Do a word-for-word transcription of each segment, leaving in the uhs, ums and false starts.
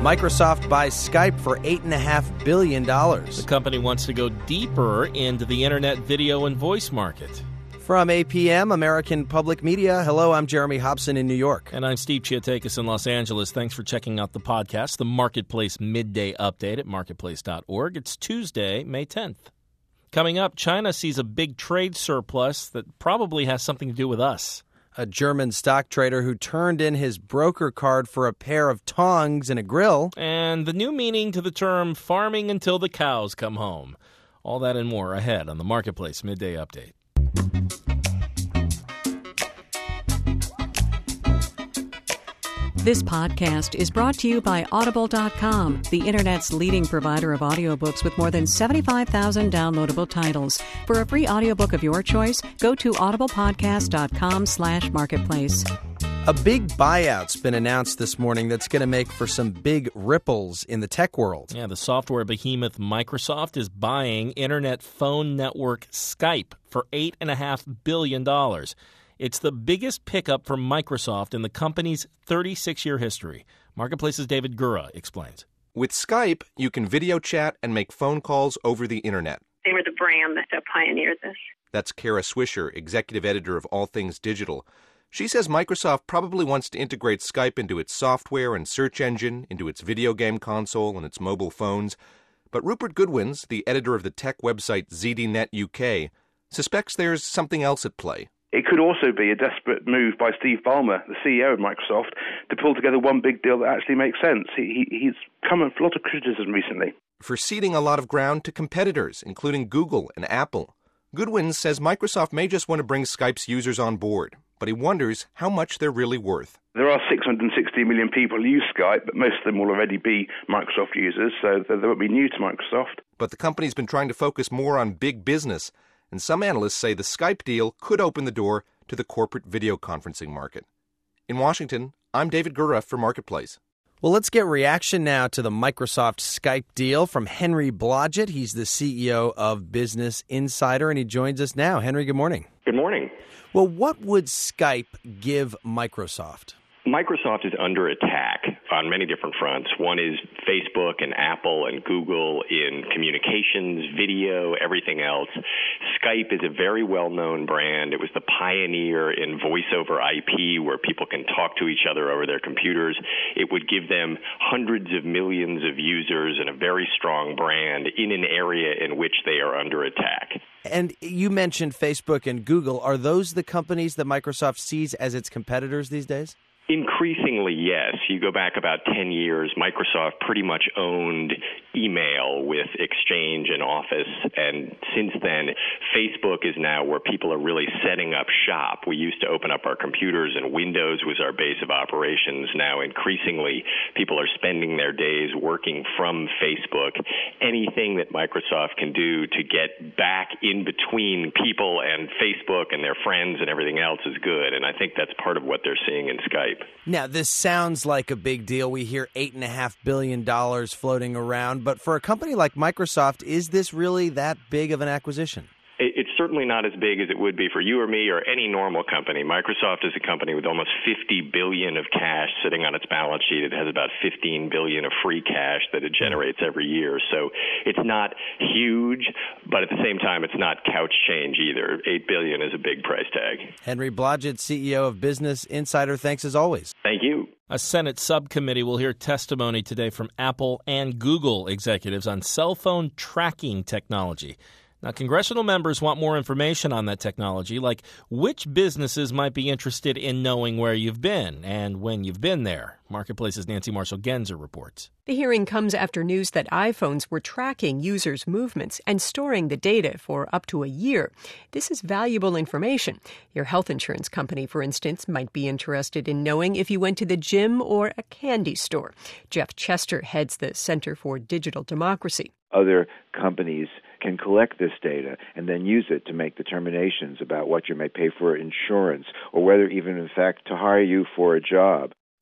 Microsoft buys Skype for eight point five billion dollars. The company wants to go deeper into the internet video and voice market. From A P M, American Public Media, hello, I'm Jeremy Hobson in New York. And I'm Steve Chiatakis in Los Angeles. Thanks for checking out the podcast, the Marketplace Midday Update at marketplace dot org. It's Tuesday, May tenth. Coming up, China sees a big trade surplus that probably has something to do with us. A German stock trader who turned in his broker card for a pair of tongs and a grill. And the new meaning to the term farming until the cows come home. All that and more ahead on the Marketplace Midday Update. This podcast is brought to you by Audible dot com, the Internet's leading provider of audiobooks with more than seventy-five thousand downloadable titles. For a free audiobook of your choice, go to audiblepodcast dot com slash marketplace. A big buyout's been announced this morning that's going to make for some big ripples in the tech world. Yeah, the software behemoth Microsoft is buying internet phone network Skype for eight point five billion dollars. It's the biggest pickup for Microsoft in the company's thirty-six-year history. Marketplace's David Gura explains. With Skype, you can video chat and make phone calls over the internet. They were the brand that pioneered this. That's Kara Swisher, executive editor of All Things Digital. She says Microsoft probably wants to integrate Skype into its software and search engine, into its video game console and its mobile phones. But Rupert Goodwins, the editor of the tech website Z D Net U K, suspects there's something else at play. It could also be a desperate move by Steve Ballmer, the C E O of Microsoft, to pull together one big deal that actually makes sense. He, he, he's come under a lot of criticism recently. For ceding a lot of ground to competitors, including Google and Apple. Goodwin says Microsoft may just want to bring Skype's users on board, but he wonders how much they're really worth. There are six hundred sixty million people who use Skype, but most of them will already be Microsoft users, so they won't be new to Microsoft. But the company's been trying to focus more on big business, and some analysts say the Skype deal could open the door to the corporate video conferencing market. In Washington, I'm David Gura for Marketplace. Well, let's get reaction now to the Microsoft Skype deal from Henry Blodgett. He's the C E O of Business Insider, and he joins us now. Henry, good morning. Good morning. Well, what would Skype give Microsoft? Microsoft is under attack on many different fronts. One is Facebook and Apple and Google in communications, video, everything else. Skype is a very well-known brand. It was the pioneer in voice over I P, where people can talk to each other over their computers. It would give them hundreds of millions of users and a very strong brand in an area in which they are under attack. And you mentioned Facebook and Google. Are those the companies that Microsoft sees as its competitors these days? Increasingly, yes. You go back about ten years, Microsoft pretty much owned email with Exchange and Office, and since then, Facebook is now where people are really setting up shop. We used to open up our computers, and Windows was our base of operations. Now, increasingly, people are spending their days working from Facebook. Anything that Microsoft can do to get back in between people and Facebook and their friends and everything else is good, and I think that's part of what they're seeing in Skype. Now, this sounds like a big deal. We hear eight point five billion dollars floating around. But for a company like Microsoft, is this really that big of an acquisition? It's certainly not as big as it would be for you or me or any normal company. Microsoft is a company with almost fifty billion dollars of cash sitting on its balance sheet. It has about fifteen billion dollars of free cash that it generates every year. So it's not huge, but at the same time, it's not couch change either. eight billion dollars is a big price tag. Henry Blodgett, C E O of Business Insider, thanks as always. Thank you. A Senate subcommittee will hear testimony today from Apple and Google executives on cell phone tracking technology. Now, congressional members want more information on that technology, like which businesses might be interested in knowing where you've been and when you've been there. Marketplace's Nancy Marshall-Genzer reports. The hearing comes after news that iPhones were tracking users' movements and storing the data for up to a year. This is valuable information. Your health insurance company, for instance, might be interested in knowing if you went to the gym or a candy store. Jeff Chester heads the Center for Digital Democracy. Other companies can collect this data and then use it to make determinations about what you may pay for insurance or whether even, in fact, to hire you for a job.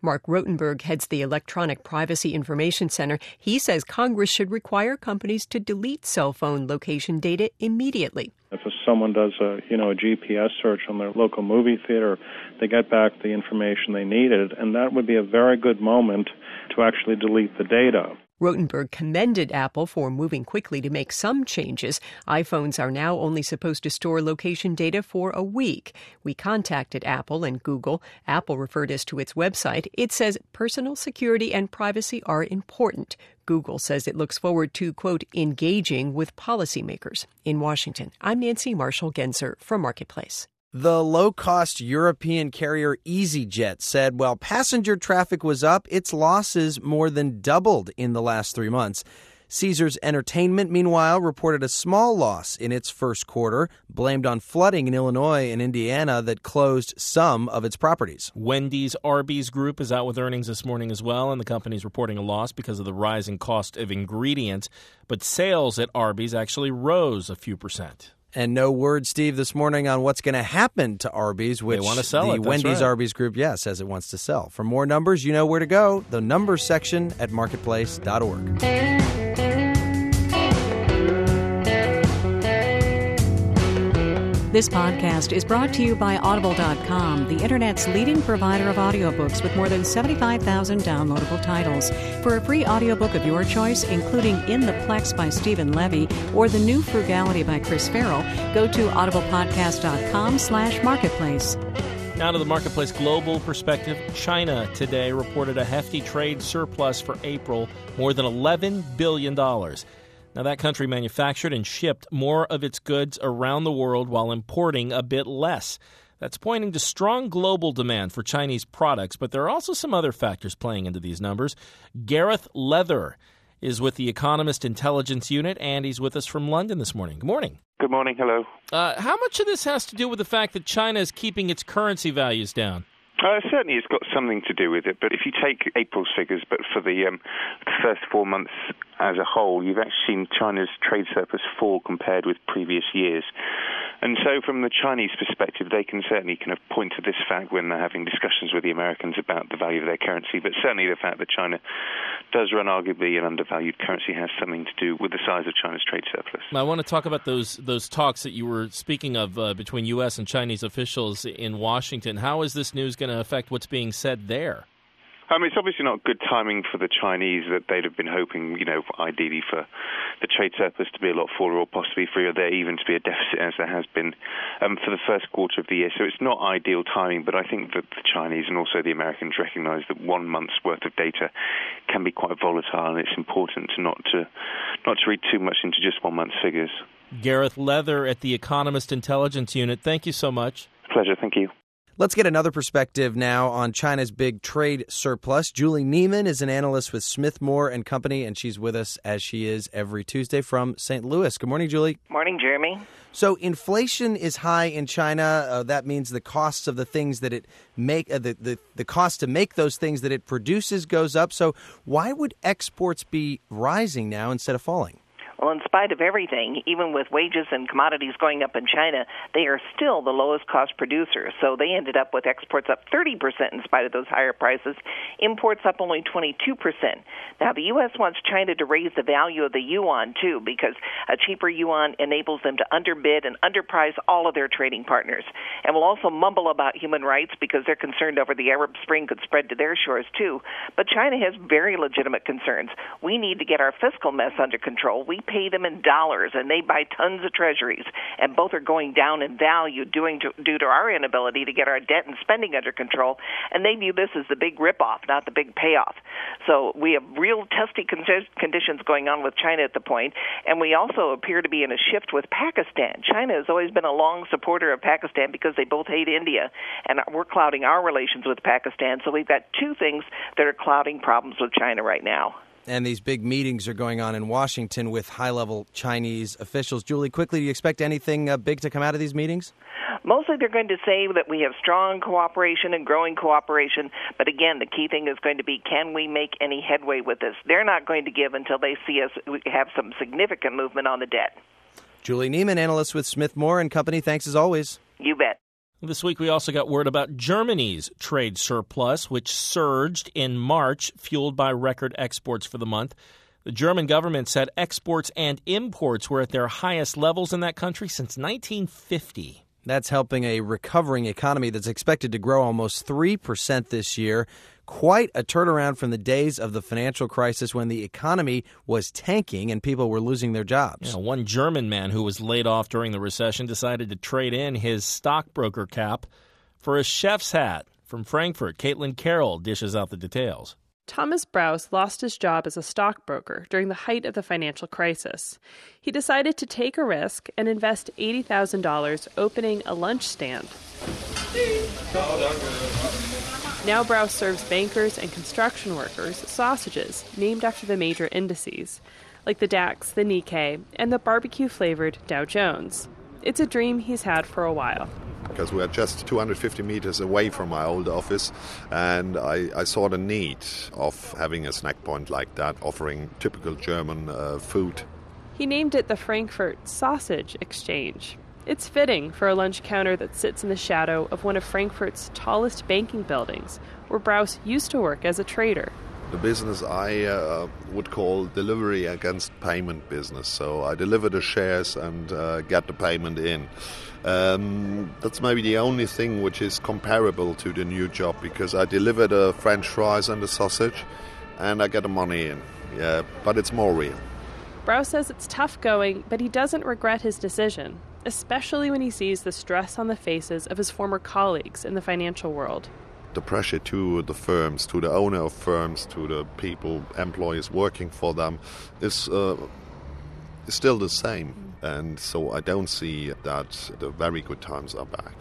Mark Rotenberg heads the Electronic Privacy Information Center. He says Congress should require companies to delete cell phone location data immediately. If someone does a, you know, a G P S search on their local movie theater, they get back the information they needed, and that would be a very good moment to actually delete the data. Rotenberg commended Apple for moving quickly to make some changes. iPhones are now only supposed to store location data for a week. We contacted Apple and Google. Apple referred us to its website. It says personal security and privacy are important. Google says it looks forward to, quote, engaging with policymakers. In Washington, I'm Nancy Marshall-Genzer from Marketplace. The low-cost European carrier EasyJet said while passenger traffic was up, its losses more than doubled in the last three months. Caesars Entertainment, meanwhile, reported a small loss in its first quarter, blamed on flooding in Illinois and Indiana that closed some of its properties. Wendy's Arby's Group is out with earnings this morning as well, and the company's reporting a loss because of the rising cost of ingredients. But sales at Arby's actually rose a few percent. And no word, Steve, this morning on what's going to happen to Arby's, which they want to sell the it, Wendy's right. Arby's Group, yeah, says it wants to sell. For more numbers, you know where to go. The numbers section at marketplace dot org. This podcast is brought to you by Audible dot com, the Internet's leading provider of audiobooks with more than seventy-five thousand downloadable titles. For a free audiobook of your choice, including In the Plex by Stephen Levy or The New Frugality by Chris Farrell, go to audiblepodcast dot com slash marketplace. Now to the Marketplace global perspective. China today reported a hefty trade surplus for April, more than eleven billion dollars. Now, that country manufactured and shipped more of its goods around the world while importing a bit less. That's pointing to strong global demand for Chinese products, but there are also some other factors playing into these numbers. Gareth Leather is with the Economist Intelligence Unit, and he's with us from London this morning. Good morning. Good morning. Hello. Uh, how much of this has to do with the fact that China is keeping its currency values down? Uh, certainly it's got something to do with it, but if you take April's figures, but for the, um, the first four months as a whole, you've actually seen China's trade surplus fall compared with previous years. And so from the Chinese perspective, they can certainly kind of point to this fact when they're having discussions with the Americans about the value of their currency, but certainly the fact that China does run arguably an undervalued currency has something to do with the size of China's trade surplus. I want to talk about those those talks that you were speaking of uh, between U S and Chinese officials in Washington. How is this news going to affect what's being said there? I mean, it's obviously not good timing for the Chinese that they'd have been hoping, you know, ideally for the trade surplus to be a lot fuller or possibly for there even to be a deficit as there has been um, for the first quarter of the year. So it's not ideal timing, but I think that the Chinese and also the Americans recognize that one month's worth of data can be quite volatile, and it's important to not to not to read too much into just one month's figures. Gareth Leather at the Economist Intelligence Unit, thank you so much. Pleasure, thank you. Let's get another perspective now on China's big trade surplus. Julie Neiman is an analyst with Smith Moore and Company, and she's with us as she is every Tuesday from Saint Louis. Good morning, Julie. Morning, Jeremy. So inflation is high in China. Uh, that means the costs of the things that it make, uh, the, the the cost to make those things that it produces goes up. So why would exports be rising now instead of falling? Well, in spite of everything, even with wages and commodities going up in China, they are still the lowest cost producer. So they ended up with exports up thirty percent in spite of those higher prices, imports up only twenty-two percent. Now, the U S wants China to raise the value of the yuan, too, because a cheaper yuan enables them to underbid and underprice all of their trading partners. And will also mumble about human rights because they're concerned over the Arab Spring could spread to their shores, too. But China has very legitimate concerns. We need to get our fiscal mess under control. We pay them in dollars, and they buy tons of treasuries, and both are going down in value due to, due to our inability to get our debt and spending under control, and they view this as the big ripoff, not the big payoff. So we have real testy con- conditions going on with China at the point, and we also appear to be in a shift with Pakistan. China has always been a long supporter of Pakistan because they both hate India, and we're clouding our relations with Pakistan, so we've got two things that are clouding problems with China right now. And these big meetings are going on in Washington with high-level Chinese officials. Julie, quickly, do you expect anything uh, big to come out of these meetings? Mostly they're going to say that we have strong cooperation and growing cooperation. But again, the key thing is going to be, can we make any headway with this? They're not going to give until they see us have some significant movement on the debt. Julie Neiman, analyst with Smith Moore and Company. Thanks as always. You bet. This week we also got word about Germany's trade surplus, which surged in March, fueled by record exports for the month. The German government said exports and imports were at their highest levels in that country since nineteen fifty. That's helping a recovering economy that's expected to grow almost three percent this year. Quite a turnaround from the days of the financial crisis when the economy was tanking and people were losing their jobs. Yeah, one German man who was laid off during the recession decided to trade in his stockbroker cap for a chef's hat. From Frankfurt, Caitlin Carroll dishes out the details. Thomas Braus lost his job as a stockbroker during the height of the financial crisis. He decided to take a risk and invest eighty thousand dollars opening a lunch stand. Now Braus serves bankers and construction workers sausages named after the major indices, like the DAX, the Nikkei, and the barbecue-flavored Dow Jones. It's a dream he's had for a while. Because we are just two hundred fifty meters away from my old office, and I, I saw the need of having a snack point like that, offering typical German uh, food. He named it the Frankfurt Sausage Exchange. It's fitting for a lunch counter that sits in the shadow of one of Frankfurt's tallest banking buildings, where Braus used to work as a trader. The business I uh, would call delivery against payment business. So I deliver the shares and uh, get the payment in. Um, that's maybe the only thing which is comparable to the new job, because I deliver the French fries and the sausage and I get the money in. Yeah, but it's more real. Braus says it's tough going, but he doesn't regret his decision, especially when he sees the stress on the faces of his former colleagues in the financial world. The pressure to the firms, to the owner of firms, to the people, employees working for them is, uh, is still the same. And so I don't see that the very good times are back.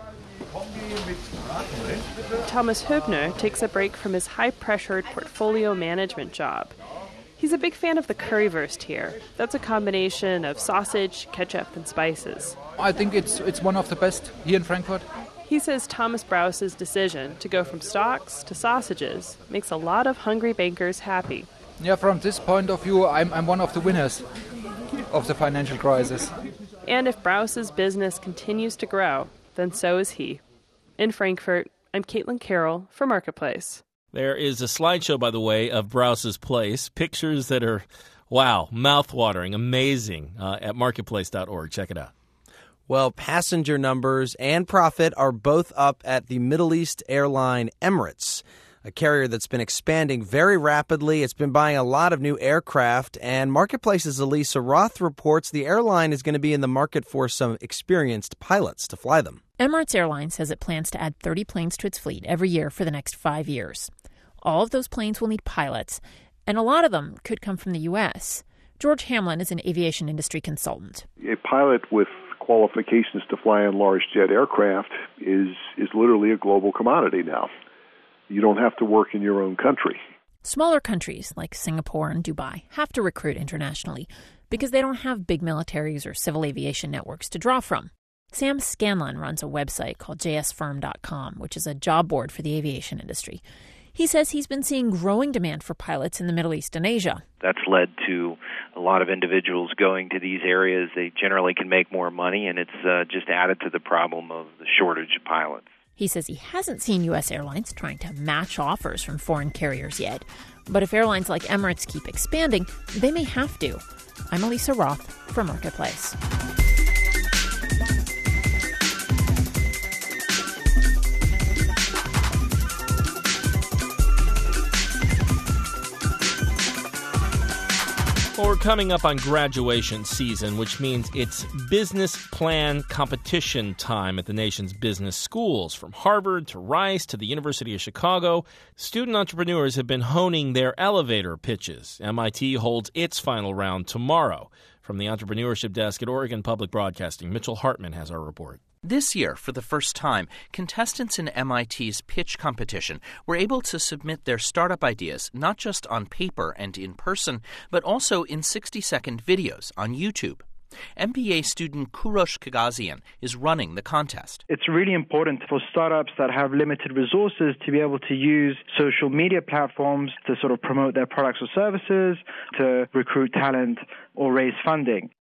Thomas Hübner takes a break from his high-pressured portfolio management job. He's a big fan of the currywurst here. That's a combination of sausage, ketchup, and spices. I think it's it's one of the best here in Frankfurt. He says Thomas Braus's decision to go from stocks to sausages makes a lot of hungry bankers happy. Yeah, from this point of view, I'm I'm one of the winners of the financial crisis. And if Braus's business continues to grow, then so is he. In Frankfurt, I'm Caitlin Carroll for Marketplace. There is a slideshow, by the way, of Braus's place. Pictures that are, wow, mouth-watering, amazing, uh, at marketplace dot org. Check it out. Well, passenger numbers and profit are both up at the Middle East airline Emirates, a carrier that's been expanding very rapidly. It's been buying a lot of new aircraft, and Marketplace's Elisa Roth reports the airline is going to be in the market for some experienced pilots to fly them. Emirates Airlines says it plans to add thirty planes to its fleet every year for the next five years. All of those planes will need pilots, and a lot of them could come from the U S. George Hamlin is an aviation industry consultant. A pilot with qualifications to fly on large jet aircraft is is literally a global commodity now. You don't have to work in your own country. Smaller countries like Singapore and Dubai have to recruit internationally because they don't have big militaries or civil aviation networks to draw from. Sam Scanlon runs a website called j s firm dot com, which is a job board for the aviation industry. He says he's been seeing growing demand for pilots in the Middle East and Asia. That's led to a lot of individuals going to these areas. They generally can make more money, and it's uh, just added to the problem of the shortage of pilots. He says he hasn't seen U S airlines trying to match offers from foreign carriers yet. But if airlines like Emirates keep expanding, they may have to. I'm Elisa Roth for Marketplace. Well, we're coming up on graduation season, which means it's business plan competition time at the nation's business schools. From Harvard to Rice to the University of Chicago, student entrepreneurs have been honing their elevator pitches. M I T holds its final round tomorrow. From the entrepreneurship desk at Oregon Public Broadcasting, Mitchell Hartman has our report. This year, for the first time, contestants in M I T's pitch competition were able to submit their startup ideas not just on paper and in person, but also in sixty-second videos on YouTube. M B A student Kurosh Kagazian is running the contest. It's really important for startups that have limited resources to be able to use social media platforms to sort of promote their products or services, to recruit talent or raise funding.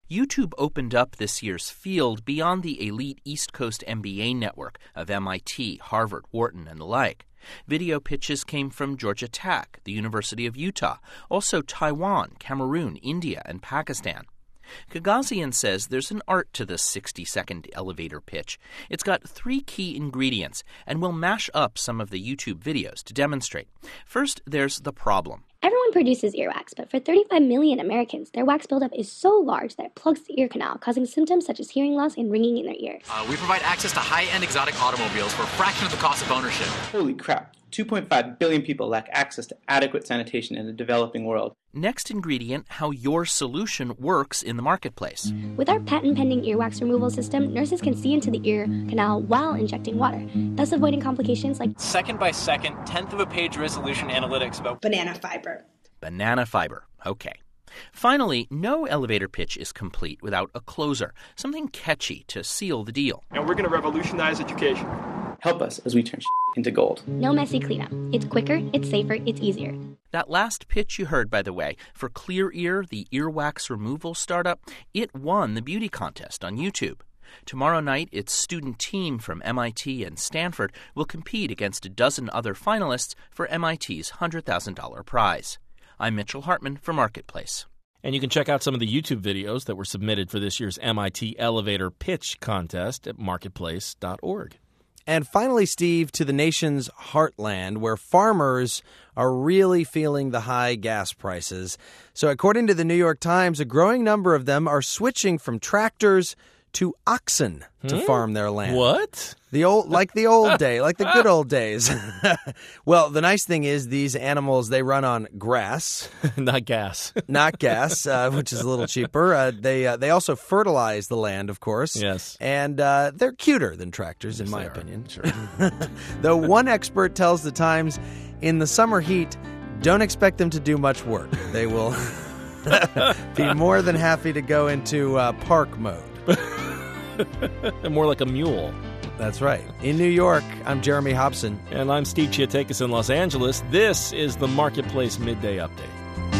YouTube opened up this year's field beyond the elite East Coast M B A network of M I T, Harvard, Wharton, and the like. Video pitches came from Georgia Tech, the University of Utah, also Taiwan, Cameroon, India, and Pakistan. Kagazian says there's an art to this sixty-second elevator pitch. It's got three key ingredients, and we'll mash up some of the YouTube videos to demonstrate. First, there's the problem. Everyone produces earwax, but for thirty-five million Americans, their wax buildup is so large that it plugs the ear canal, causing symptoms such as hearing loss and ringing in their ears. Uh, we provide access to high-end exotic automobiles for a fraction of the cost of ownership. Holy crap. two point five billion people lack access to adequate sanitation in the developing world. Next ingredient, how your solution works in the marketplace. With our patent-pending earwax removal system, nurses can see into the ear canal while injecting water, thus avoiding complications like second-by-second, tenth-of-a-page resolution analytics about banana fiber. Banana fiber. Okay. Finally, no elevator pitch is complete without a closer, something catchy to seal the deal. And we're going to revolutionize education. Help us as we turn shit into gold. No messy cleanup. It's quicker, it's safer, it's easier. That last pitch you heard, by the way, for Clear Ear, the earwax removal startup, it won the beauty contest on YouTube. Tomorrow night, its student team from M I T and Stanford will compete against a dozen other finalists for M I T's one hundred thousand dollars prize. I'm Mitchell Hartman for Marketplace. And you can check out some of the YouTube videos that were submitted for this year's M I T Elevator Pitch Contest at marketplace dot org. And finally, Steve, to the nation's heartland, where farmers are really feeling the high gas prices. So according to the New York Times, a growing number of them are switching from tractors to oxen to hmm? farm their land. What? The old, like the old day, like the good old days. Well, the nice thing is these animals, they run on grass. Not gas. Not gas, uh, which is a little cheaper. Uh, they uh, they also fertilize the land, of course. Yes. And uh, they're cuter than tractors, yes, in my are. opinion. Sure. Though one expert tells the Times, in the summer heat, don't expect them to do much work. They will be more than happy to go into uh, park mode. More like a mule. That's right. In New York, I'm Jeremy Hobson. And I'm Steve Chiatakis in Los Angeles. This is the Marketplace Midday Update.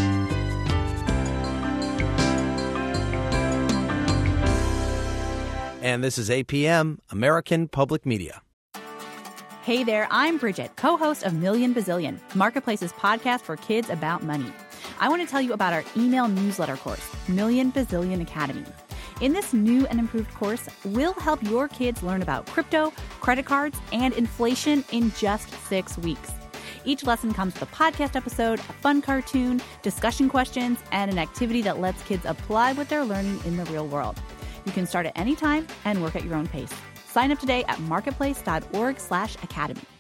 And this is A P M, American Public Media. Hey there, I'm Bridget, co-host of Million Bazillion, Marketplace's podcast for kids about money. I want to tell you about our email newsletter course, Million Bazillion Academy. In this new and improved course, we'll help your kids learn about crypto, credit cards, and inflation in just six weeks. Each lesson comes with a podcast episode, a fun cartoon, discussion questions, and an activity that lets kids apply what they're learning in the real world. You can start at any time and work at your own pace. Sign up today at marketplace dot org slash academy.